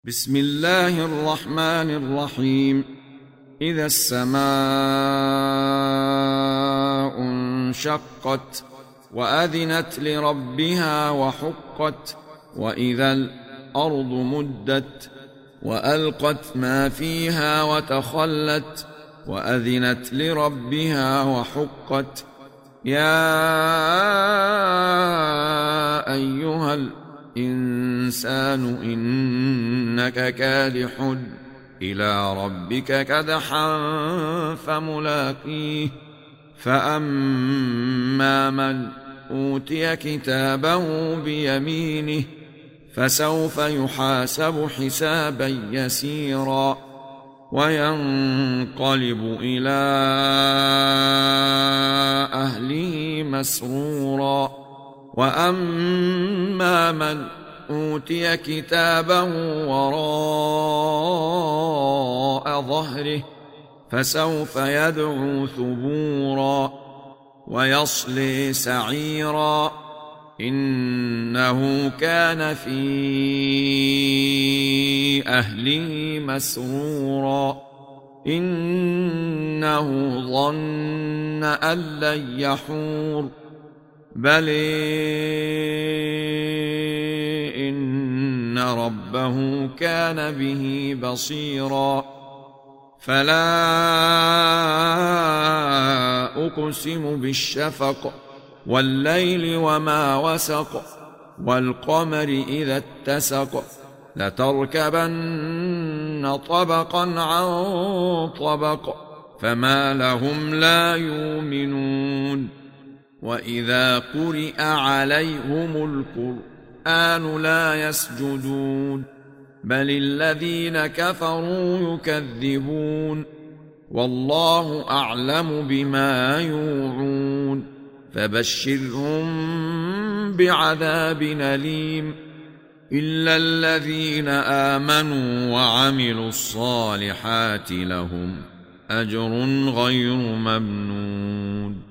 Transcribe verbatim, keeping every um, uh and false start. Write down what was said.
بسم الله الرحمن الرحيم. إذا السماء انشقت وأذنت لربها وحقت، وإذا الأرض مدت وألقت ما فيها وتخلت وأذنت لربها وحقت. يا أيها الإنسان إنك كادح إلى ربك كدحا فملاقيه. فأما من أوتي كتابه بيمينه فسوف يحاسب حسابا يسيرا وينقلب إلى أهله مسرورا. وأما من أوتي كتابه وراء ظهره فسوف يدعو ثبورا ويصلي سعيرا، إنه كان في أهله مسرورا. إنه ظن أن لن يحور، بل إن ربه كان به بصيرا. فلا أقسم بالشفق والليل وما وسق والقمر إذا اتسق، لتركبن طبقا عن طبق فما لهم لا يؤمنون. وإذا قرئ عليهم القرآن لا يسجدون، بل الذين كفروا يكذبون. والله أعلم بما يوعون، فبشرهم بعذاب أليم إلا الذين آمنوا وعملوا الصالحات لهم أجر غير ممنون.